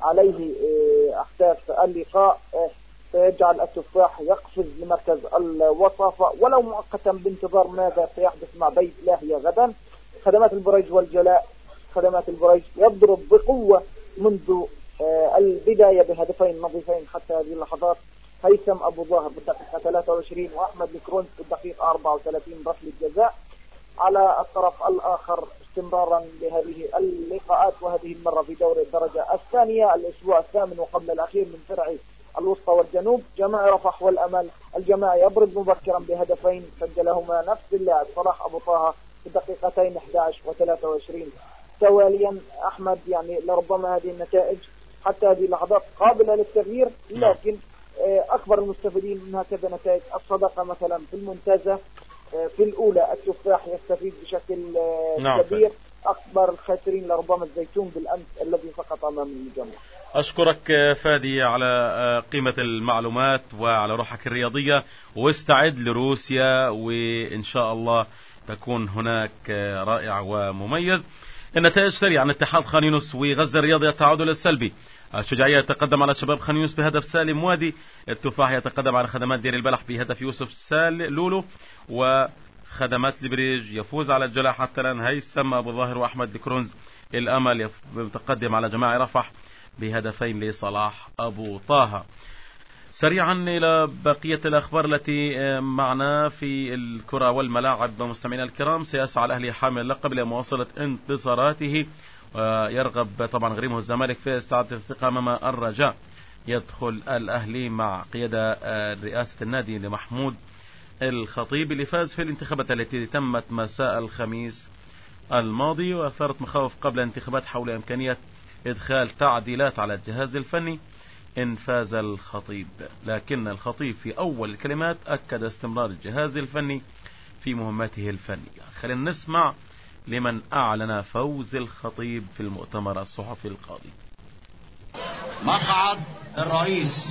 عليه أحداث اللقاء سيجعل التفاح يقفز لمركز الوصافة ولو مؤقتا بانتظار ماذا سيحدث مع بيت لاهية غدا. خدمات البريج والجلاء، خدمات البريج يضرب بقوة منذ البداية بهدفين نظيفين حتى هذه اللحظات. هيثم أبو ظاهر بالدقيقة ثلاثة وعشرين وأحمد الكرونز بالدقيقة أربعة وثلاثين ركلة جزاء. على الطرف الآخر استمرارا لهذه اللقاءات وهذه المرة في دوري الدرجة الثانية الأسبوع الثامن وقبل الأخير من فرع الوسطى والجنوب، جماعي رفح والأمل. الجماعي يبرد مبكرا بهدفين سجلهما نفس اللاعب صلاح أبو طه في الدقيقتين أحد عشر وثلاثة وعشرين تواليا. أحمد يعني لربما هذه النتائج حتى هذه اللحظات قابلة للتغيير، لكن أكبر المستفيدين من هكذا نتائج الصدقة مثلا في المنتزه في الأولى التفاح يستفيد بشكل نعم. كبير. أكبر الخاسرين لربما الزيتون بالأمس الذي سقط أمام المجمع. أشكرك فادي على قيمة المعلومات وعلى روحك الرياضية، واستعد لروسيا وإن شاء الله تكون هناك رائع ومميز. النتائج سريعة عن اتحاد خان يونس وغزة الرياضي التعادل السلبي. الشجاعية يتقدم على شباب خان يونس بهدف سالم وادي. التفاح يتقدم على خدمات دير البلح بهدف يوسف سال لولو. وخدمات البريج يفوز على الجلاء حتى الآن هيثم أبو ظاهر وأحمد الكرونز. الأمل يتقدم على جماعي رفح بهدفين لصلاح أبو طه. سريعا إلى بقية الأخبار التي معنا في الكرة والملاعب. مستمعينا الكرام، سيسعى الأهلي حامل اللقب لمواصلة انتصاراته، ويرغب طبعا غريمه الزمالك في استعادة الثقة أمام الرجاء. يدخل الأهلي مع قيادة رئاسة النادي لمحمود الخطيب اللي فاز في الانتخابات التي تمت مساء الخميس الماضي، وأثارت مخاوف قبل الانتخابات حول إمكانية إدخال تعديلات على الجهاز الفني إن فاز الخطيب. لكن الخطيب في أول الكلمات أكد استمرار الجهاز الفني في مهمته الفنية. خلينا نسمع لمن أعلن فوز الخطيب في المؤتمر الصحفي القاضي. مقعد الرئيس.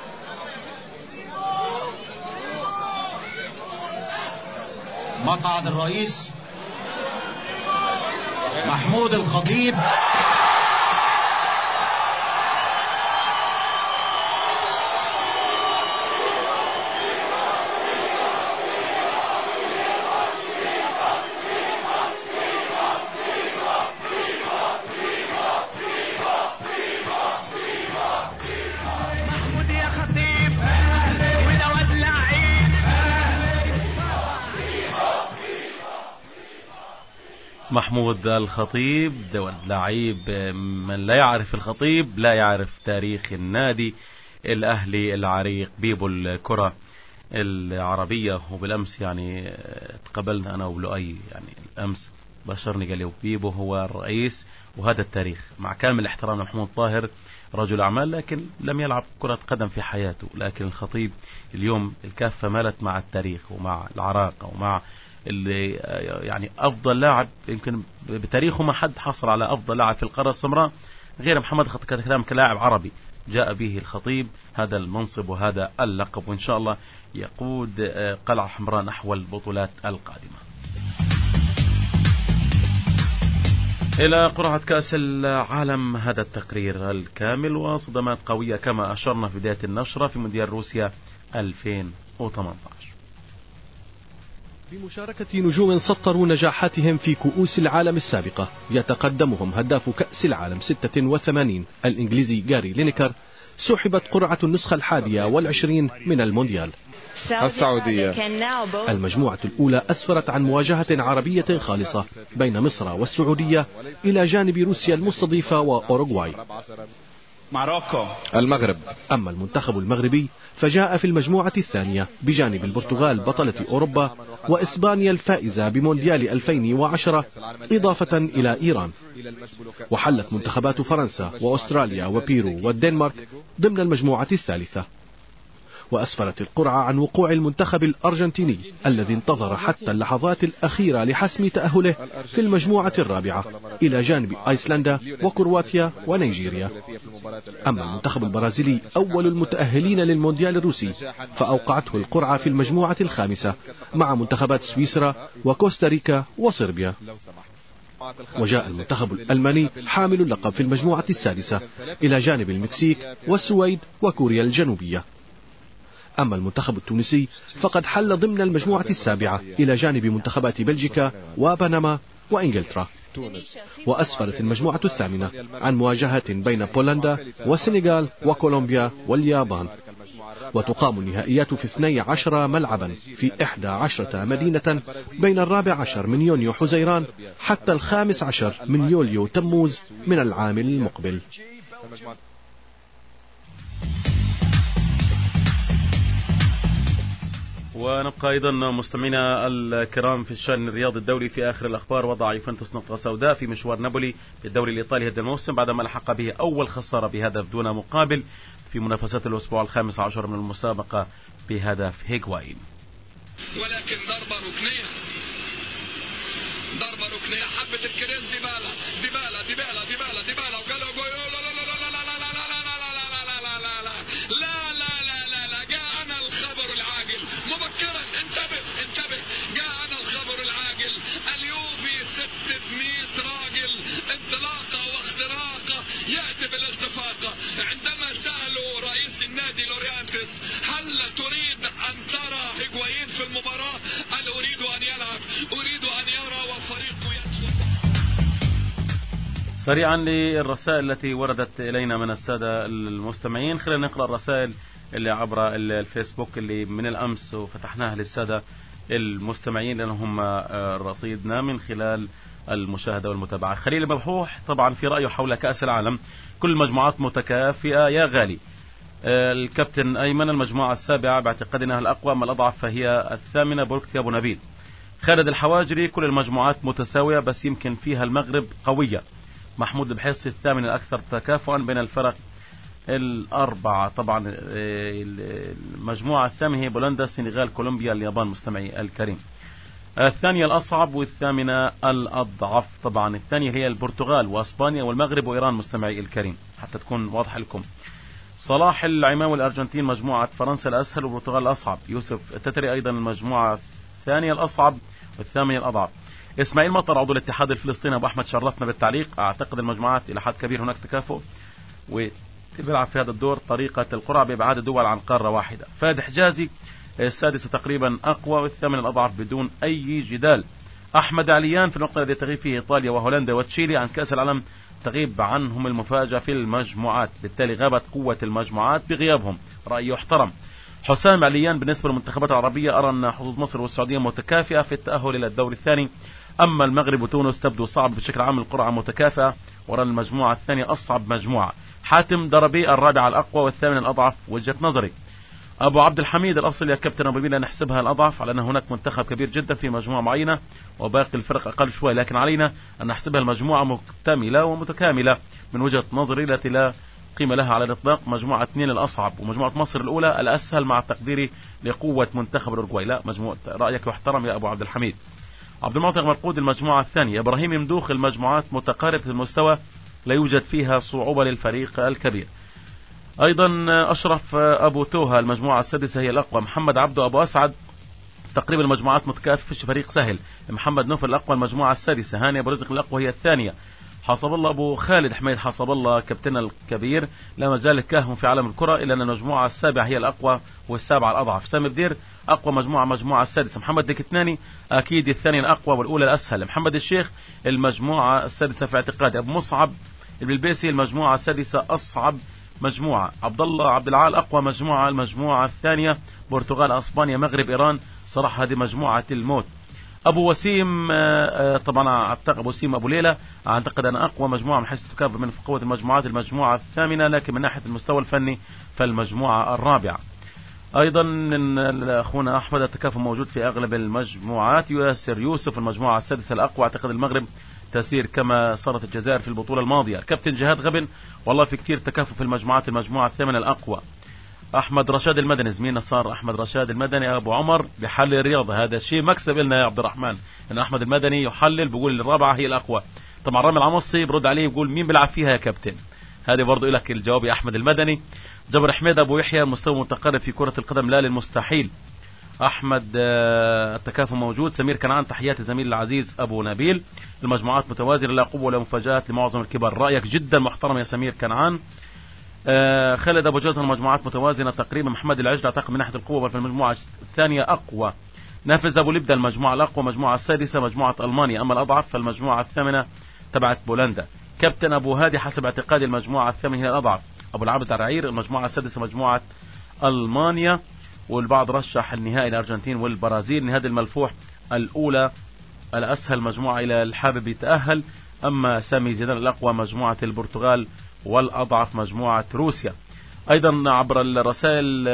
مقعد الرئيس محمود الخطيب. محمود الخطيب دول لعيب. من لا يعرف الخطيب لا يعرف تاريخ النادي الأهلي العريق، بيبو الكرة العربية. وبالأمس يعني تقبلنا أنا وبلؤي، يعني الأمس بشرني قال لي بيبو هو الرئيس وهذا التاريخ. مع كامل الاحترام لمحمود طاهر رجل أعمال، لكن لم يلعب كرة قدم في حياته. لكن الخطيب اليوم الكافة مالت مع التاريخ ومع العراقة ومع اللي يعني أفضل لاعب يمكن بتاريخه ما حد حصل على أفضل لاعب في القارة السمراء غير محمد كلام كلاعب عربي جاء به الخطيب هذا المنصب وهذا اللقب، وإن شاء الله يقود قلعة حمراء نحو البطولات القادمة. إلى قرعة كأس العالم هذا التقرير الكامل وصدمات قوية كما أشرنا في بداية النشرة في مونديال روسيا ألفين وثمانية عشر. بمشاركة نجوم سطروا نجاحاتهم في كؤوس العالم السابقة، يتقدمهم هداف كأس العالم ستة وثمانين الإنجليزي جاري لينيكر. سحبت قرعة النسخة الحادية والعشرين من المونديال. السعودية. المجموعة الأولى أسفرت عن مواجهة عربية خالصة بين مصر والسعودية إلى جانب روسيا المستضيفة وأوروغواي. ماروكو. المغرب. أما المنتخب المغربي فجاء في المجموعة الثانية بجانب البرتغال بطلة أوروبا وإسبانيا الفائزة بمونديال ألفين وعشرة إضافة إلى إيران. وحلت منتخبات فرنسا وأستراليا وبيرو والدنمارك ضمن المجموعة الثالثة. وأسفرت القرعة عن وقوع المنتخب الأرجنتيني الذي انتظر حتى اللحظات الأخيرة لحسم تأهله في المجموعة الرابعة إلى جانب أيسلندا وكرواتيا ونيجيريا. أما المنتخب البرازيلي أول المتأهلين للمونديال الروسي فأوقعته القرعة في المجموعة الخامسة مع منتخبات سويسرا وكوستاريكا وصربيا. وجاء المنتخب الألماني حامل اللقب في المجموعة السادسة إلى جانب المكسيك والسويد وكوريا الجنوبية. أما المنتخب التونسي فقد حل ضمن المجموعة السابعة إلى جانب منتخبات بلجيكا وبنما وإنجلترا. وأسفرت المجموعة الثامنة عن مواجهة بين بولندا والسنغال وكولومبيا واليابان. وتقام النهائيات في اثني عشر ملعبا في إحدى عشرة مدينة بين الرابع عشر من يونيو حزيران حتى الخامس عشر من يوليو تموز من العام المقبل. ونبقى أيضا مستمعينا الكرام في الشأن الرياضي الدولي. في آخر الأخبار وضع يوفنتوس نقطة سوداء في مشوار نابولي في الدوري الإيطالي هذا الموسم بعدما لحق به أول خسارة بهدف دون مقابل في منافسات الأسبوع الخامس عشر من المسابقة بهدف هيغوايين. ولكن ضربة ركنية ضربة ركنية حبة الكريز ديبالا ديبالا ديبالا ديبالا ديبالا وقالوا لا لا لا لا لا لا لا لا لا لا لا لا جاءنا الخبر العاجل مبكرا انتبه انتبه جاءنا الخبر العاجل اليوفي ستمائة راجل انطلاقة واختراقة يأتي بالالتفاقة عندما سألوا رئيس النادي لوريانتس هل تريد أن ترى هيغوايين في المباراة؟ قال أريد أن يلعب أريد أن يرى وفريقه يدخل. سريعا للرسائل التي وردت إلينا من السادة المستمعين. خلينا نقرأ الرسائل اللي عبر الفيسبوك اللي من الأمس وفتحناها للسادة المستمعين لأنهم رصيدنا من خلال المشاهدة والمتابعة. خليل المبحوح طبعا في رأيه حول كأس العالم كل المجموعات متكافئة يا غالي. الكابتن أيمن المجموعة السابعة باعتقادنا الأقوى أما الأضعف فهي الثامنة بوركتي أبو نبيل. خالد الحواجري كل المجموعات متساوية بس يمكن فيها المغرب قوية. محمود البحيصي الثامن الأكثر تكافؤا بين الفرق الأربعة. طبعا المجموعة الثامنة هي بولندا السنغال كولومبيا اليابان مستمعي الكريم. الثانية الأصعب والثامنة الأضعف. طبعا الثانية هي البرتغال وأسبانيا والمغرب وإيران مستمعي الكريم حتى تكون واضح لكم. صلاح العمام والأرجنتين مجموعة فرنسا الأسهل والبرتغال الأصعب. يوسف التتري أيضا المجموعة الثانية الأصعب والثامنة الأضعف. إسماعيل مطر عضو الاتحاد الفلسطيني أبو أحمد شرفنا بالتعليق. أعتقد المجموعات إلى حد كبير هناك تكافؤ وبيلعب في هذا الدور طريقة القرعة بإبعاد الدول عن قارة واحدة. فادي حجازي السادسة تقريبا أقوى والثامن الأضعف بدون أي جدال. أحمد عليان في النقطة التي تغيب فيه إيطاليا وهولندا وتشيلي عن كأس العالم تغيب عنهم المفاجأة في المجموعات بالتالي غابت قوة المجموعات بغيابهم. رأي يحترم. حسام عليان بالنسبة للمنتخبات العربية أرى أن حظوظ مصر والسعودية متكافئة في التأهل إلى الدور الثاني. أما المغرب وتونس تبدو صعب بشكل عام القرعة متكافئة وأرى المجموعة الثانية أصعب مجموعة. حاتم دربي الرابع الأقوى والثامن الأضعف وجهة نظري. أبو عبد الحميد الأصل يا كابتن أبو ميلا نحسبها الأضعف على أن هناك منتخب كبير جدا في مجموعة معينة وباقي الفرق أقل شوي لكن علينا أن نحسبها المجموعة مكتملة ومتكاملة من وجهة نظري التي لا قيمة لها على الإطلاق. مجموعة اثنين الأصعب ومجموعة مصر الأولى الأسهل مع تقديري لقوة منتخب الأورجواي. لا مجموعة رأيك يحترم يا أبو عبد الحميد. عبد المعطي مرقود المجموعة الثانية. إبراهيم ممدوخ المجموعات متقاربة المستوى لا يوجد فيها صعوبة للفريق الكبير. أيضا أشرف أبو توها المجموعة السادسة هي الأقوى. محمد عبده أبو أسعد تقريبا المجموعات متكافئة في فريق سهل. محمد نوفل الأقوى المجموعة السادسة. هاني أبو رزق الأقوى هي الثانية. حسب الله أبو خالد حميد حسب الله كابتن الكبير لا مجال للكهف في عالم الكرة إلا أن المجموعة السابعة هي الأقوى والسابعة الأضعف. سامي الدير أقوى مجموعة مجموعة السادسة. محمد ديكتناني أكيد الثانية الأقوى والأولى الأسهل. محمد الشيخ المجموعة السادسة في اعتقادي. أبو مصعب البلبيسي المجموعة السادسة أصعب مجموعة. عبد الله عبد العال أقوى مجموعة المجموعة الثانية. برتغال أسبانيا مغرب إيران صراحة هذه مجموعة الموت. أبو وسيم طبعا أعتقد أبو وسيم أبو ليلى أعتقد أن أقوى مجموعة من حيث التكافؤ من قوة المجموعات المجموعة الثامنة لكن من ناحية المستوى الفني فالمجموعة الرابعة. أيضا من أخونا أحمد التكافؤ موجود في أغلب المجموعات. ياسر يوسف المجموعة السادسة الأقوى أعتقد المغرب تسير كما صارت الجزائر في البطولة الماضية. الكابتن جهاد غبن والله في كثير تكافؤ في المجموعات المجموعة الثامنة الأقوى. أحمد رشاد المدني زميلنا صار أحمد رشاد المدني أبو عمر بحل الرياضة هذا شيء مكسب لنا يا عبد الرحمن إن أحمد المدني يحلل بيقول الرابعة هي الأقوى. طبعا رامي العمصي برد عليه يقول مين بيلعب فيها يا كابتن. هذه برضو لك الجواب يا أحمد المدني. جبر حميد أبو يحيى مستوى متقارب في كرة القدم لا للمستحيل. أحمد التكافؤ موجود. سمير كنعان تحياتي زميل العزيز أبو نبيل. المجموعات متوازنة لا قوة ولا مفاجآت لمعظم الكبار. رأيك جدا محترم يا سمير كنعان. خالد أبو جزر المجموعات متوازنة تقريبا. محمد العجل أعتقد من ناحية القوة في المجموعة الثانية أقوى. نافذ أبو لبدة المجموعة الأقوى مجموعة السادسة مجموعة ألمانيا، أما الأضعف فالمجموعة الثامنة تبعت بولندا. كابتن أبو هادي حسب اعتقادي المجموعة الثامنة هي الأضعف. أبو العبد الرعير المجموعة السادسة مجموعة ألمانيا، والبعض رشح النهائي الأرجنتين والبرازيل. نهاد الملفوح الأولى الأسهل مجموعة إلى الحابب يتأهل، أما سامي زيدان الأقوى مجموعة البرتغال والأضعف مجموعة روسيا. أيضا عبر الرسائل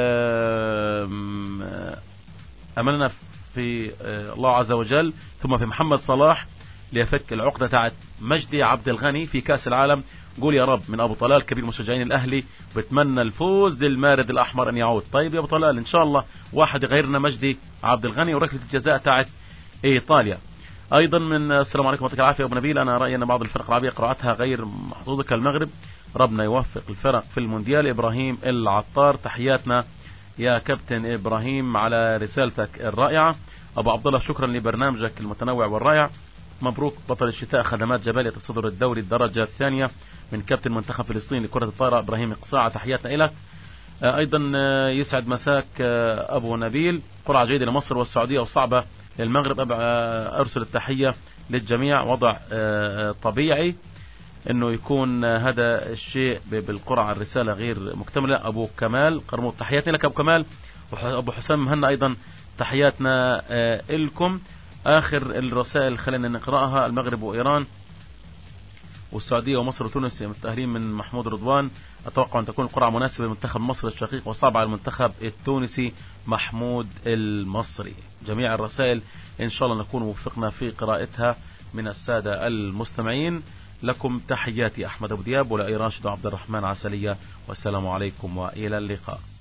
أملنا في الله عز وجل ثم في محمد صلاح ليفك العقدة تاعت مجدي عبد الغني في كأس العالم. قول يا رب من أبو طلال كبير مشجعين الأهلي، بتمنى الفوز للمارد الأحمر أن يعود. طيب يا أبو طلال إن شاء الله واحد غيرنا مجدي عبد الغني وركلة الجزاء تاعت إيطاليا. أيضا من السلام عليكم ورحمة الله العافية أبو نبيل. أنا رأيي أن بعض الفرق العربية قراءتها غير محظوظة كالمغرب، ربنا يوفق الفرق في المونديال. إبراهيم العطار تحياتنا يا كابتن إبراهيم على رسالتك الرائعة. أبو عبد الله شكرا لبرنامجك المتنوع والرائع. مبروك بطل الشتاء خدمات جبال يتصدر الدوري الدرجة الثانية من كابتن منتخب فلسطين لكرة الطائرة إبراهيم قصاعة تحياتنا إليك. أيضا يسعد مساك أبو نبيل. قرعة جيدة لمصر والسعودية وصعبة للمغرب. أرسل التحية للجميع. وضع طبيعي أنه يكون هذا الشيء بالقرعة الرسالة غير مكتملة. أبو كمال قرموط تحياتنا لك أبو كمال. أبو حسام مهنا أيضا تحياتنا لكم. آخر الرسائل خلينا نقرأها. المغرب وإيران والسعودية ومصر وتونس متأهلين من محمود رضوان. أتوقع أن تكون القرعة مناسبة للمنتخب المصري الشقيق وصعبة على المنتخب التونسي محمود المصري. جميع الرسائل إن شاء الله نكون وفقنا في قراءتها من السادة المستمعين. لكم تحياتي أحمد أبو دياب ولا راشد عبد الرحمن عسلية، والسلام عليكم وإلى اللقاء.